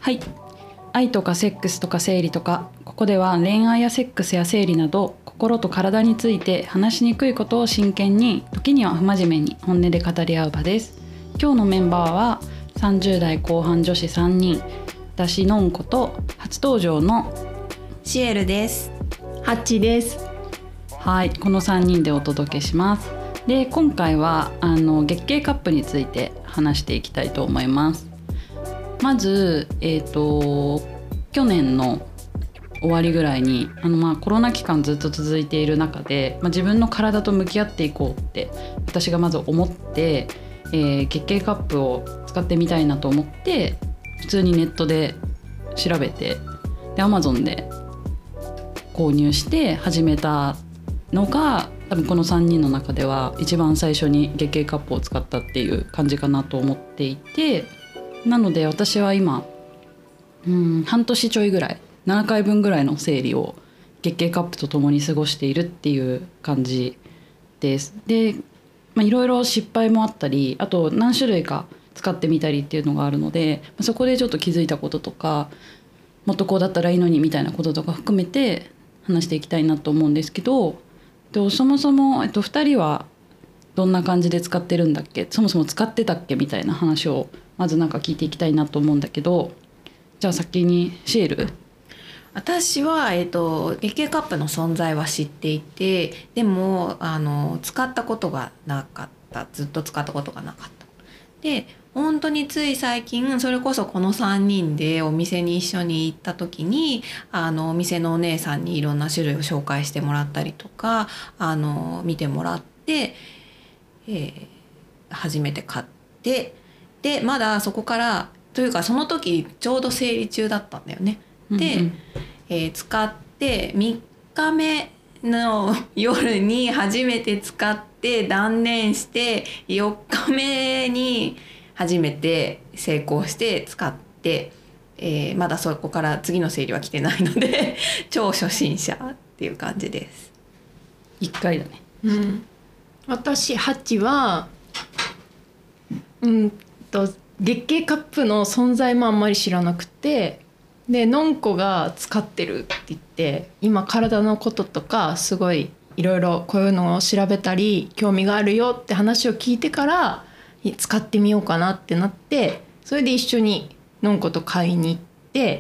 はい、愛とかセックスとか生理とか、ここでは恋愛やセックスや生理など心と体について話しにくいことを真剣に、時には不真面目に本音で語り合う場です。今日のメンバーは30代後半女子3人、私のんこと初登場のシエルです。 ハッチです。 はい、この3人でお届けします。で、今回は月経カップについて話していきたいと思います。まず、去年の終わりぐらいにコロナ期間ずっと続いている中で、自分の体と向き合っていこうって私がまず思って、月経カップを使ってみたいなと思って普通にネットで調べて、で Amazon で購入して始めたのが、多分この3人の中では一番最初に月経カップを使ったっていう感じかなと思っていて、なので私は今半年ちょいぐらい、7回分ぐらいの生理を月経カップとともに過ごしているっていう感じです。で、いろいろ失敗もあったり、あと何種類か使ってみたりっていうのがあるので、そこでちょっと気づいたこととか、もっとこうだったらいいのにみたいなこととか含めて話していきたいなと思うんですけど、そもそも、2人はどんな感じで使ってるんだっけ、そもそも使ってたっけみたいな話をまず聞いていきたいなと思うんだけど、じゃあ先にシエル。 私は、月経カップの存在は知っていて、でも使ったことがなかった。ずっと使ったことがなかった。で、本当につい最近、それこそこの3人でお店に一緒に行った時にお店のお姉さんにいろんな種類を紹介してもらったりとか見てもらって、初めて買って、でまだそこからというか、その時ちょうど生理中だったんだよね。で、使って3日目の夜に初めて使って断念して、4日目に初めて成功して使って、まだそこから次の生理は来てないので超初心者っていう感じです。 1回だね。 私ハッチは月経カップの存在もあんまり知らなくて、でのんこが使ってるって言って、今体のこととかすごいいろいろこういうのを調べたり興味があるよって話を聞いてから使ってみようかなってなって、それで一緒にのんこと買いに行って、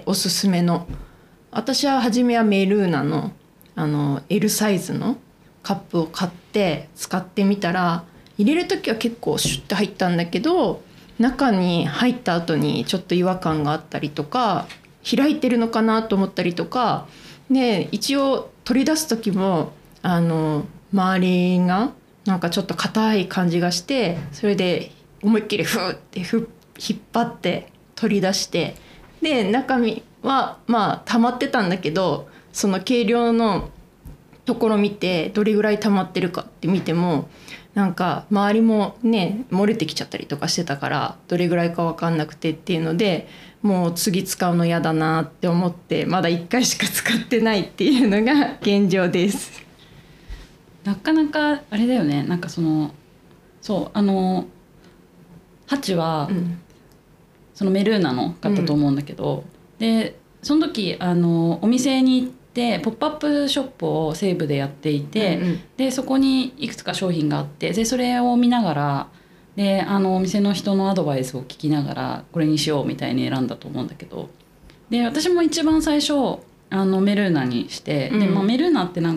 おすすめの、私は初めはメルーナのL サイズのカップを買って使ってみたら、入れる時は結構シュッて入ったんだけど、中に入った後にちょっと違和感があったりとか、開いてるのかなと思ったりとかで、一応取り出す時も周りがなんかちょっと硬い感じがして、それで思いっきりフーって引っ張って取り出して、で中身は溜まってたんだけど、その計量のところ見てどれぐらい溜まってるかって見ても、なんか周りもね漏れてきちゃったりとかしてたから、どれぐらいか分かんなくてっていうので、もう次使うの嫌だなって思って、まだ1回しか使ってないっていうのが現状です。 なかなかあれだよね、そうハチは、そのメルーナの買ったと思うんだけど、でその時お店に行ってポップアップショップを西武でやっていて、でそこにいくつか商品があって、でそれを見ながら、でお店の人のアドバイスを聞きながらこれにしようみたいに選んだと思うんだけど、で私も一番最初メルーナにして、でメルーナって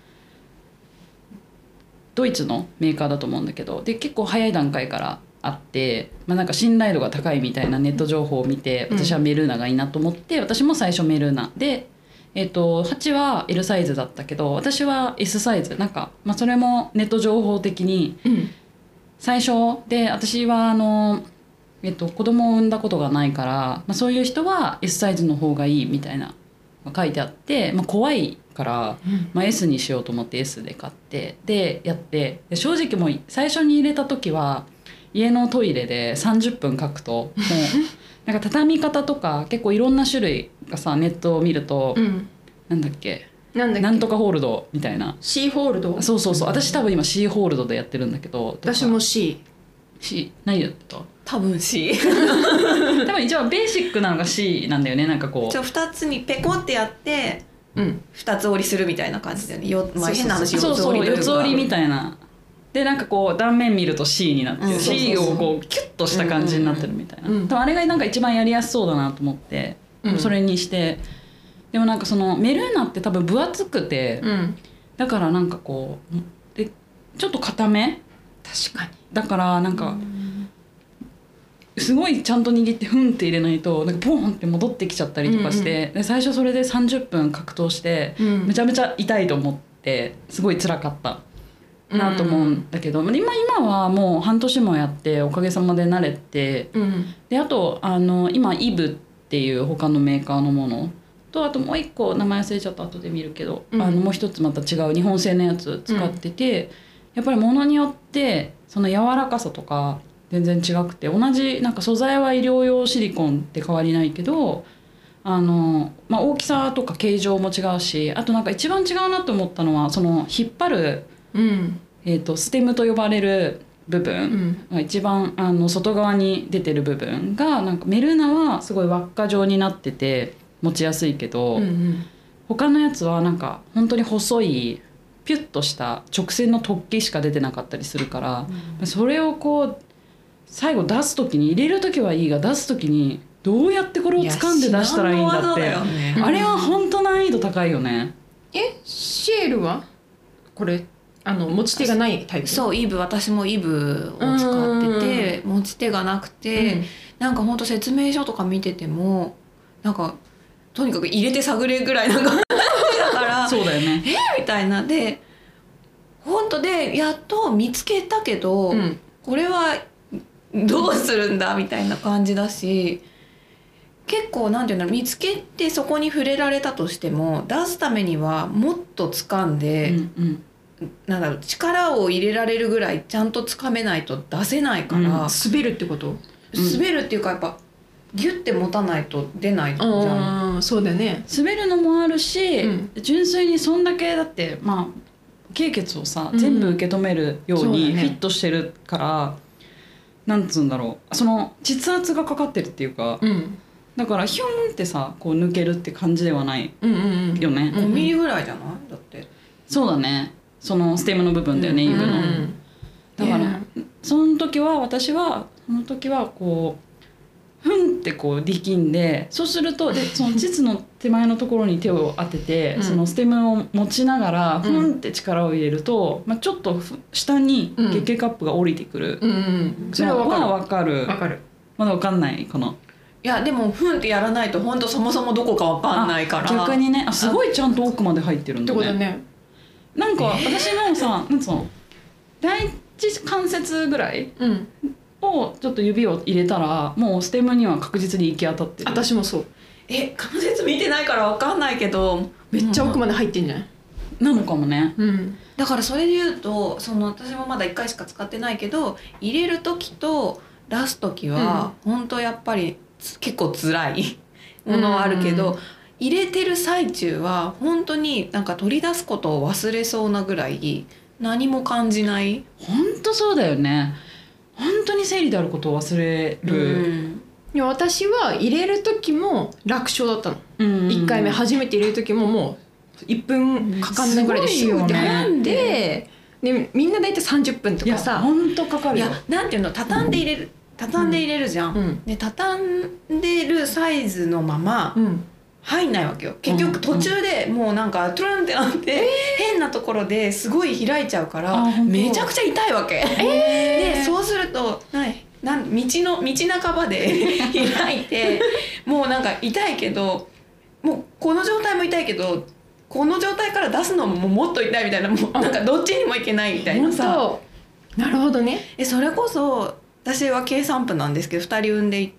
ドイツのメーカーだと思うんだけど、で結構早い段階からあって、信頼度が高いみたいなネット情報を見て、私はメルーナがいいなと思って、私も最初メルーナで、8は L サイズだったけど、私は S サイズ、それもネット情報的に最初で、私は子供を産んだことがないから、そういう人は S サイズの方がいいみたいな書いてあって、怖いから、S にしようと思って S で買って、でやって、で正直もう最初に入れた時は家のトイレで30分書くともう畳み方とか結構いろんな種類がさ、ネットを見ると、なんだっけなんとかホールドみたいな、 C ホールド、 そう私多分今 C ホールドでやってるんだけど、 私も C 何やってた？ 多分 C 多分一番ベーシックなのが C なんだよね。なんかこう 2つにペコってやって2つ折りするみたいな感じだよね。まあ、変な話そうそう四つ折りみたいいなでなんかこう断面見ると C になってる、C をこうキュッとした感じになってるみたいな、多分あれがなんか一番やりやすそうだなと思って、それにして。でもなんかそのメルーナって多分分厚くて、だからなんかこうでちょっと固め確かにだからなんかすごいちゃんと握ってフンって入れないとなんかポンって戻ってきちゃったりとかして、で最初それで30分格闘して、めちゃめちゃ痛いと思ってすごい辛かったなと思うんだけど、今はもう半年もやっておかげさまで慣れて、であと今イブっていう他のメーカーのものと、あともう一個名前忘れちゃった後で見るけど、もう一つまた違う日本製のやつ使ってて、やっぱり物によってその柔らかさとか全然違くて、同じなんか素材は医療用シリコンって変わりないけど大きさとか形状も違うし、あとなんか一番違うなと思ったのはその引っ張る、ステムと呼ばれる部分が一番外側に出てる部分がなんかメルーナはすごい輪っか状になってて持ちやすいけど、他のやつはなんか本当に細いピュッとした直線の突起しか出てなかったりするから、それをこう最後出す時に入れる時はいいが出す時にどうやってこれを掴んで出したらいいんだって、あれは本当難易度高いよね。 シエルはこれ持ち手がないタイプ？ そうイブ、私もイブを使ってて持ち手がなくて、なんかほんと説明書とか見ててもなんかとにかく入れて探れぐらいな感じだからそうだよねみたいなで本当でやっと見つけたけど、これはどうするんだみたいな感じだし、結構なんていうんだろう、見つけてそこに触れられたとしても出すためにはもっと掴んで、なんだろう、力を入れられるぐらいちゃんと掴めないと出せないから、 滑るってこと？ 滑るっていうかやっぱギュッて持たないと出ないじゃん。 そうだね。 滑るのもあるし、純粋にそんだけだって経血をさ全部受け止めるようにフィットしてるから、なんつうんだろう、その膣圧がかかってるっていうか、だからヒュンってさこう抜けるって感じではないよね。 5ミリぐらいじゃない？だってそうだね、そのステムの部分だよね、イブの。だからその時は私はその時はこうふんってこう力んで、そうするとでその膣の手前のところに手を当てて、そのステムを持ちながらふんって力を入れると、ちょっと下に月経カップが降りてくる。 それは分かる。まだ分かんないかな。 いやでもふんってやらないと本当そもそもどこか分かんないから。 逆にね、すごいちゃんと奥まで入ってるんだね。 ってことね。 なんか私のさ、なんつうの第一関節ぐらいをちょっと指を入れたらもうステムには確実に行き当たってる。 私もそう。 関節見てないから分かんないけどめっちゃ奥まで入ってんじゃない？ なのかもね。 だからそれで言うと私もまだ1回しか使ってないけど、入れる時と出す時は本当やっぱり結構辛いものはあるけど、入れてる最中は本当になんか取り出すことを忘れそうなぐらい何も感じない。 本当そうだよね。本当に生理であることを忘れる。 いや私は入れる時も楽勝だったの。1回目初めて入れる時ももう1分かかんないぐらいでシューって入って、でみんな大体30分とかさ。 本当かかるよ。 いやなんていうの、畳んで入れるじゃん。で畳んでるサイズのまま入んないわけよ。結局途中でもうなんかトゥルンってなって変なところですごい開いちゃうからめちゃくちゃ痛いわけ。でそうすると道半ばで開いてもうなんか痛いけど、もうこの状態も痛いけどこの状態から出すのももっと痛いみたいな、もうなんかどっちにもいけないみたいなさ。 なるほどね。 それこそ私は計算婦なんですけど2人産んでいって、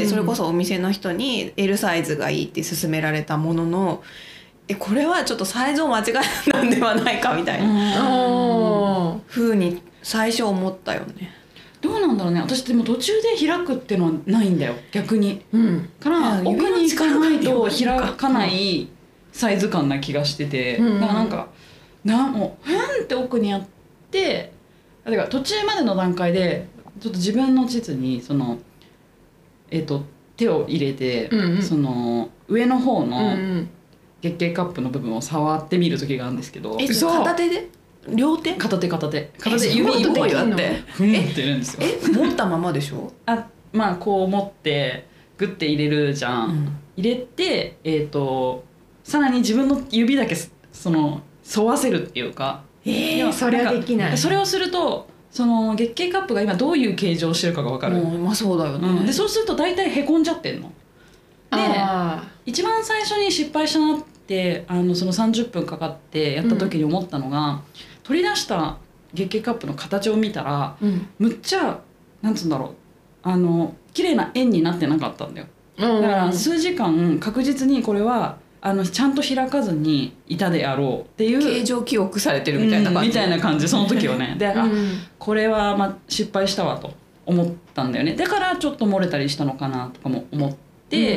それこそお店の人に L サイズがいいって勧められたものの、これはちょっとサイズを間違えたんではないかみたいな風に最初思ったよね。 どうなんだろうね。私でも途中で開くっていうのはないんだよ逆に。から奥に行かないと開かないサイズ感な気がしてて、だからなんかもうふんって奥にやって、だから途中までの段階でちょっと自分の膣にその手を入れて、 うんうん、 その上の方のうんうん、 月経カップの部分を触ってみる時があるんですけど、 片手で両手片手指一本やってふんってやるんですよ。 持ったままでしょ？ まあこう持ってグッて入れるじゃん、入れてさらに自分の指だけその沿わせるっていうか、 それはできない。 それをするとその月経カップが今どういう形状をしてるかが分かる。 まあそうだよね、 でそうすると大体へこんじゃってんので、一番最初に失敗したなってその30分かかってやった時に思ったのが、取り出した月経カップの形を見たら、むっちゃなんつうんだろう綺麗な円になってなかったんだよ。だから数時間確実にこれはちゃんと開かずに板でやろうっていう形状記憶されてるみたいな感じ、 みたいな感じ、その時はね。で、これは失敗したわと思ったんだよね。だからちょっと漏れたりしたのかなとかも思って、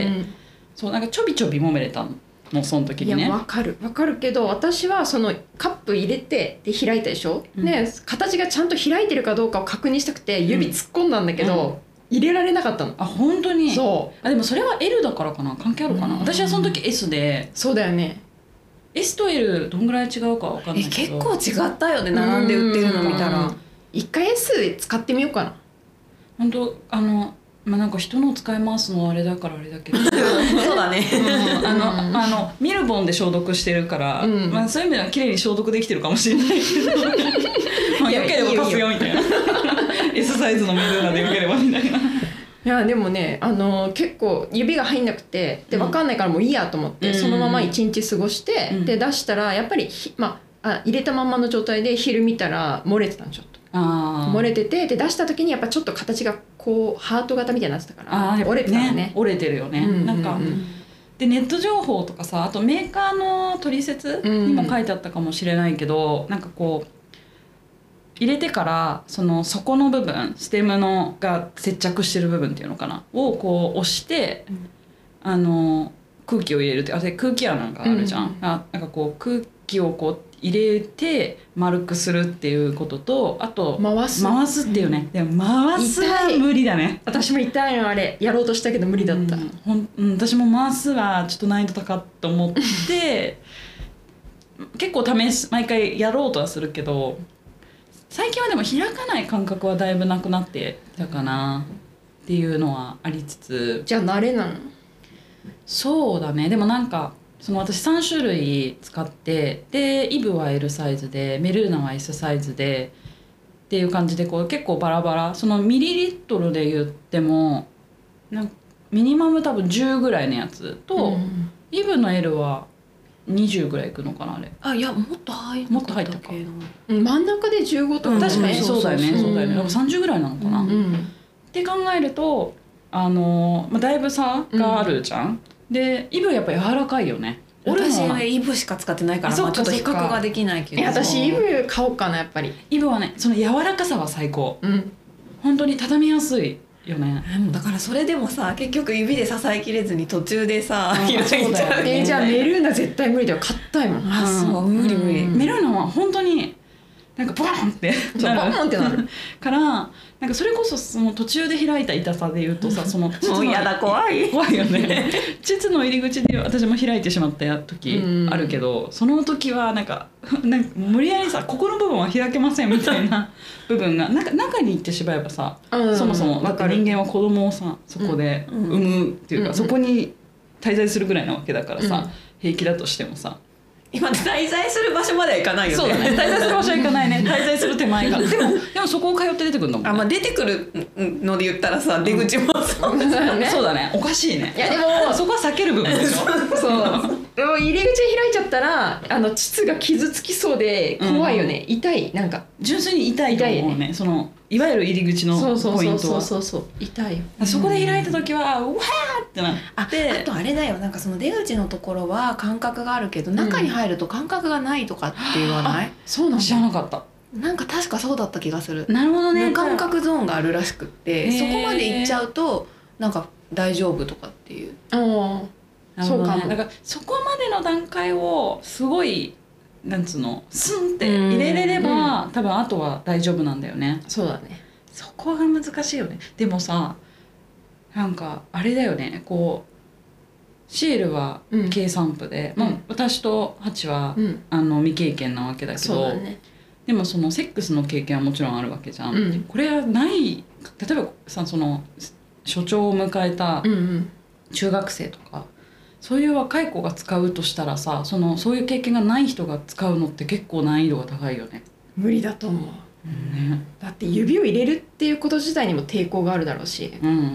そうなんかちょびちょび揉めれたのその時にね。 いや分かるけど、私はそのカップ入れてで開いたでしょ、で形がちゃんと開いてるかどうかを確認したくて指突っ込んだんだけど、入れられなかったの。 本当に。 そうでもそれは L だからかな、関係あるかな。私はその時 S で。 そうだよね。 S と L どんぐらい違うか分かんないけど、 結構違ったよね、並んで売ってるの見たら。 一回 S 使ってみようかな。 本当なんか人の使い回すのはあれだからあれだけどそうだね、 ミルボンで消毒してるから、そういう意味では綺麗に消毒できてるかもしれないけどよければ貸すよみたいなS サイズのメルーナでよければみたいな。いやでもね、結構指が入んなくてで分かんないからもういいやと思って、そのまま1日過ごして、で出したらやっぱり入れたまんまの状態で昼見たら漏れてたの。ちょっと漏れてて、で出した時にやっぱちょっと形がこうハート型みたいになってたから折れてたのね。 折れてるよね、なんかでネット情報とかさ、あとメーカーの取説にも書いてあったかもしれないけど、なんかこう入れてからその底の部分、ステムのが接着してる部分っていうのかなをこう押して、空気を入れるって、空気穴があるじゃん、なんかこう空気をこう入れて丸くするっていうことと、あと回すっていうね、でも回すは無理だね。 私も痛いの、あれやろうとしたけど無理だった、 私も回すはちょっと難易度高っと思って結構毎回やろうとはするけど、最近はでも開かない感覚はだいぶなくなってたかなっていうのはありつつ。 じゃあ慣れなの？ そうだね。でもなんかその私3種類使って、でイブは L サイズでメルーナは S サイズでっていう感じで、こう結構バラバラ、そのミリリットルで言ってもミニマム多分10ぐらいのやつと、イブの L は20ぐらいいくのかな、あれ。 いやもっと入ったか。 真ん中で15とか、 確かにそうだよね、そうだよね。30ぐらいなのかな、って考えるとだいぶ差があるじゃん。でイブはやっぱ柔らかいよね。 私はイブしか使ってないから、ちょっと比較ができないけど。 私イブ買おうかな。やっぱりイブはね、その柔らかさは最高。本当に畳みやすいよね。 だからそれでもさ、結局指で支えきれずに途中でさ開いちゃう。 じゃあメルーナ絶対無理だよ。硬いもん。 そう無理。 メルーナは本当になんかボーンってなるからなんかそれこそその途中で開いた痛さで言うとさ、そのもうやだ、怖いよね膣の入り口で私も開いてしまった時あるけど、その時はなんか無理やりさ、ここの部分は開けませんみたいな部分がなんか中に行ってしまえばさ、そもそもなんか人間は子供をさそこで産むっていうか、そこに滞在するぐらいなわけだからさ、平気だとしてもさ、 今滞在する場所までは行かないよね。 そうだね、滞在する場所は行かないね。滞在する手前がでもそこを通って出てくるんだもんね。 出てくるので言ったらさ、出口もそうだね、おかしいね。いやでもそこは避ける部分でしょそうでも入り口開いちゃったら膣が傷つきそうで怖いよね、痛い。なんか純粋に痛いと思うね。そのいわゆる入り口のポイントはそう痛いよ。 そこで開いた時はうわーってなって、 あとあれだよ、なんかその出口のところは感覚があるけど、中に入ると感覚がないとかって言わない？ そうなんだ。 知らなかった。 なんか確かそうだった気がする。 なるほどね。 無感覚ゾーンがあるらしくって、そこまで行っちゃうとなんか大丈夫とかっていう。 そうかも。だからそこまでの段階をすごいなんつうのスンって入れれれば、多分あとは大丈夫なんだよね。 そうだね。 そこが難しいよね。でもさ、 なんかあれだよね、こうシエルは計算部で、まあ、私とハチは、未経験なわけだけど、 そうだね、 でもそのセックスの経験はもちろんあるわけじゃん、これはない例えばさ、その初潮を迎えた中学生とか、そういう若い子が使うとしたらさ、そういう経験がない人が使うのって結構難易度が高いよね。 無理だと思う、ね、だって指を入れるっていうこと自体にも抵抗があるだろうし、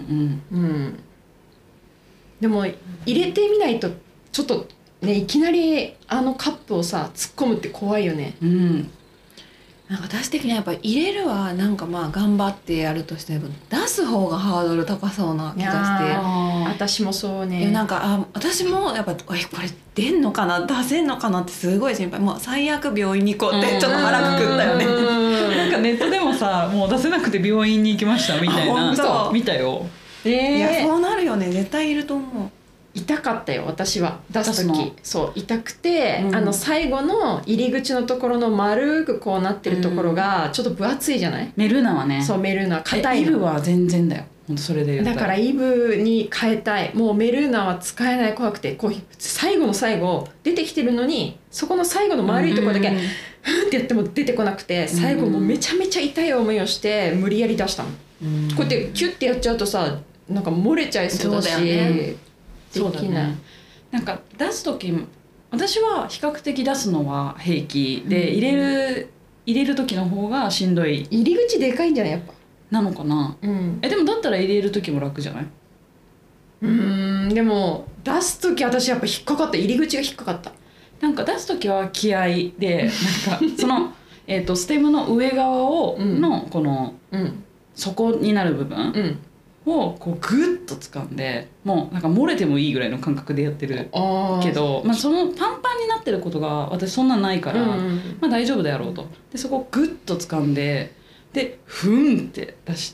でも入れてみないとちょっとね、いきなりあのカップをさ突っ込むって怖いよね。 なんか私的にはやっぱ入れるはなんかまあ頑張ってやるとしても出す方がハードル高そうな気がして、 私もそうね。 なんか私もやっぱこれ出んのかな出せんのかなってすごい心配。もう最悪病院に行こうってちょっと腹くくったよね。 なんかネットでもさ、もう出せなくて病院に行きましたみたいな見たよ。 いやそうなるよね、絶対いると思う。 痛かったよ私は出す時。そう痛くて、最後の入り口のところの丸くこうなってるところがちょっと分厚いじゃない、 メルーナはね。 そう、メルーナ硬いの。 イブは全然だよ、ほんとそれで言ったら。 だからイブに変えたい。もうメルーナは使えない、怖くて。こう最後の最後出てきてるのに、そこの最後の丸いところだけふんってやっても出てこなくて、最後もうめちゃめちゃ痛い思いをして無理やり出したの。こうやってキュッてやっちゃうとさ、なんか漏れちゃいそうだし、 そうだね。なんか出す時、私は比較的出すのは平気で、入れる時の方がしんどい。 入り口でかいんじゃないやっぱ。 なのかな。でもだったら入れる時も楽じゃない？ でも出す時私やっぱ引っかかった。入り口が引っかかった。 なんか出す時は気合で、なんかそのステムの上側のこの底になる部分をこうグッと掴んで、もうなんか漏れてもいいぐらいの感覚でやってるけど、まあ、そのパンパンになってることが私そんなないから、まあ大丈夫だろうと。でそこをグッと掴んで、でフンって出して、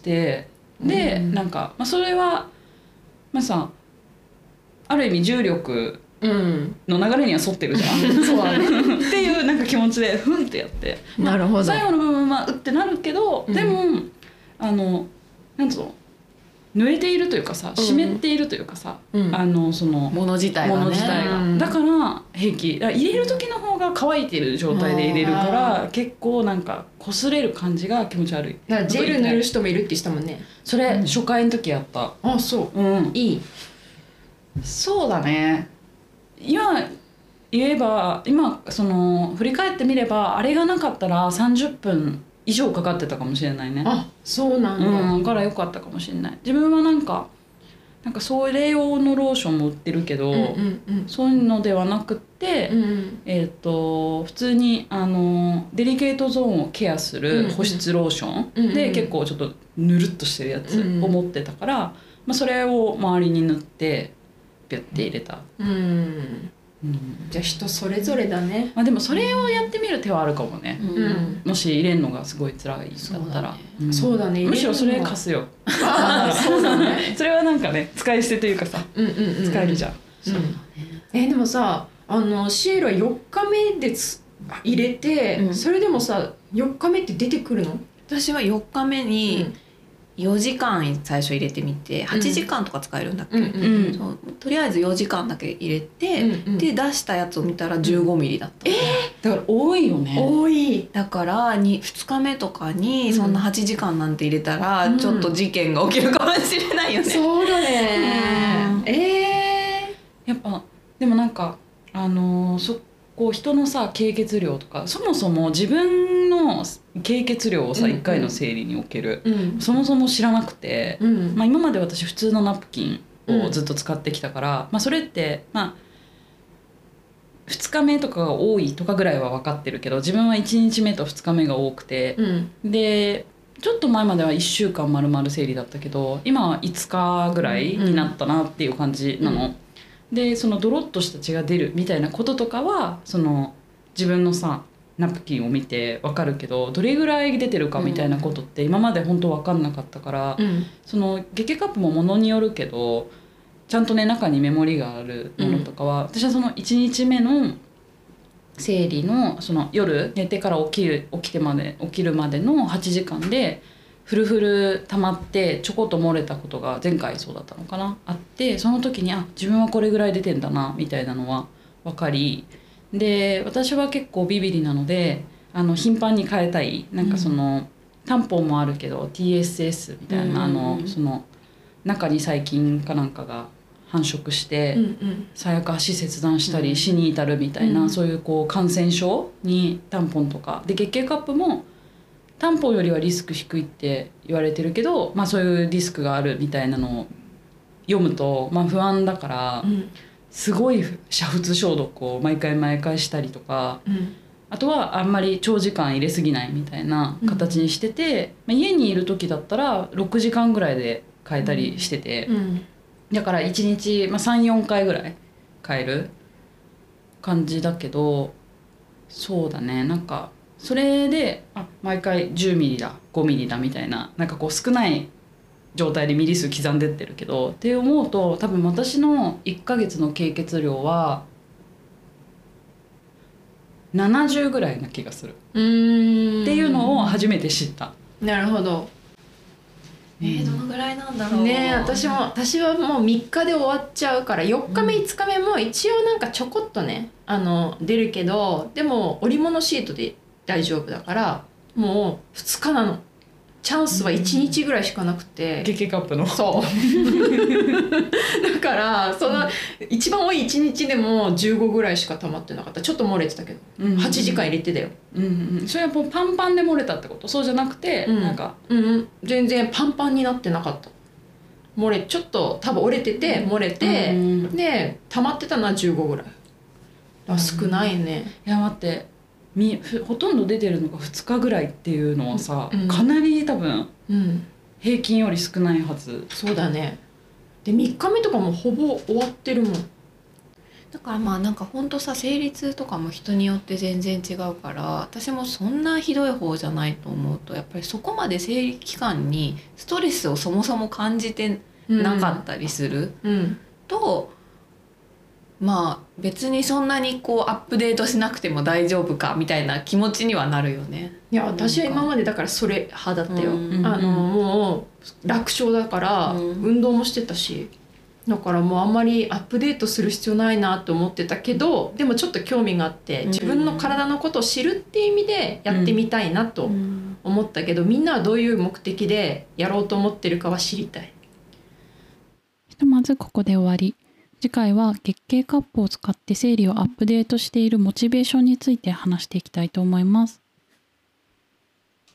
でなんか、まあ、それはまあさ、ある意味重力の流れには沿ってるじゃん。そうだねっていうなんか気持ちでフンってやって、 なるほど。 最後の部分はうってなるけど、でもなんつうの、濡れているというかさ、湿っているというかさ、そのもの自体がね、 だから平気。入れる時の方が乾いてる状態で入れるから、結構なんか擦れる感じが気持ち悪い。 だからジェル塗る人もいるって言ってたもんね。 それ、初回の時やった。 あ、そう、いい。 そうだね。今その振り返ってみれば、あれがなかったら30分以上かかってたかもしれないね。 あ、そうなんだ。 から良かったかもしれない。自分はなんかそれ用のローションも売ってるけど、そういうのではなくって、普通にデリケートゾーンをケアする保湿ローションで、結構ちょっとぬるっとしてるやつを持ってたから、まあ、それを周りに塗ってピュッて入れた。 じゃあ人それぞれだね。 まあ、でもそれをやってみる手はあるかもね。もし入れるのがすごい辛いだったら。 そうだね。 むしろそれ貸すよ。 そうだね。 それはなんかね、使い捨てというかさ、使えるじゃん。 でもさ、シエルは4日目で入れて、それでもさ4日目って出てくるの？ 私は4日目に4時間最初入れてみて、8時間とか使えるんだっけ、そうとりあえず4時間だけ入れて、で出したやつを見たら15ミリだった、 だから多いよね。 多い。 だから2日目とかにそんな8時間なんて入れたら、ちょっと事件が起きるかもしれないよね。 そうだね。 やっぱでもなんかこう人のさ経血量とか、そもそも自分の経血量をさ、1回の生理における、そもそも知らなくて、まあ、今まで私普通のナプキンをずっと使ってきたから、まあ、それってまあ2日目とかが多いとかぐらいは分かってるけど、自分は1日目と2日目が多くて、でちょっと前までは1週間丸々生理だったけど、今は5日ぐらいになったなっていう感じなの。でそのドロッとした血が出るみたいなこととかは、その自分のさナプキンを見て分かるけど、どれぐらい出てるかみたいなことって今まで本当分かんなかったから、その月経カップもものによるけど、ちゃんとね中にメモリがあるものとかは、私はその1日目の生理のその夜寝てから起きるまでの8時間でフルフル溜まってちょこっと漏れたことが前回そうだったのかなあって、その時に自分はこれぐらい出てんだなみたいなのは分かり、で私は結構ビビリなので頻繁に変えたい、なんかその、タンポンもあるけど TSS みたいな、その中に細菌かなんかが繁殖して、最悪足切断したり死に至るみたいな、そういうこう感染症にタンポンとかで、月経カップもタンポンよりはリスク低いって言われてるけど、まあ、そういうリスクがあるみたいなのを読むと、まあ、不安だから、すごい煮沸消毒を毎回毎回したりとか、あとはあんまり長時間入れすぎないみたいな形にしてて、まあ、家にいる時だったら6時間ぐらいで変えたりしてて、だから1日、まあ、3、4回ぐらい変える感じだけど、そうだね、なんかそれで毎回10ミリだ5ミリだみたいな、なんかこう少ない状態でミリ数刻んでってるけどって思うと、多分私の1ヶ月の経血量は70ぐらいな気がするっていうのを初めて知った。 なるほど。 どのぐらいなんだろうね。私はもう3日で終わっちゃうから、4日目5日目も一応なんかちょこっとね出るけど、でも織物シートで大丈夫だから、もう2日なの。チャンスは1日ぐらいしかなくて、 月経カップのそうだからその一番多い1日でも15ぐらいしか溜まってなかった。ちょっと漏れてたけど、8時間入れてたよ。 それはもうパンパンで漏れたってこと？そうじゃなくて、なんか全然パンパンになってなかった。ちょっと多分折れてて漏れて、で溜まってたのは15ぐらい。少ないね。 いや待って、ほとんど出てるのが2日ぐらいっていうのはさ、かなり多分、平均より少ないはず。 そうだね。で3日目とかもほぼ終わってるもん。 だからまあなんかほんとさ、生理痛とかも人によって全然違うから、私もそんなひどい方じゃないと思うと、やっぱりそこまで生理期間にストレスをそもそも感じてなかったりする、とまあ別にそんなにこうアップデートしなくても大丈夫かみたいな気持ちにはなるよね。 いや私は今までだからそれ派だったよ。もう楽勝だから、運動もしてたし、だからもうあんまりアップデートする必要ないなと思ってたけど、でもちょっと興味があって自分の体のことを知るっていう意味でやってみたいなと思ったけど、みんなはどういう目的でやろうと思ってるかは知りたい。 ひとまずここで終わり。次回は月経カップを使って生理をアップデートしているモチベーションについて話していきたいと思います。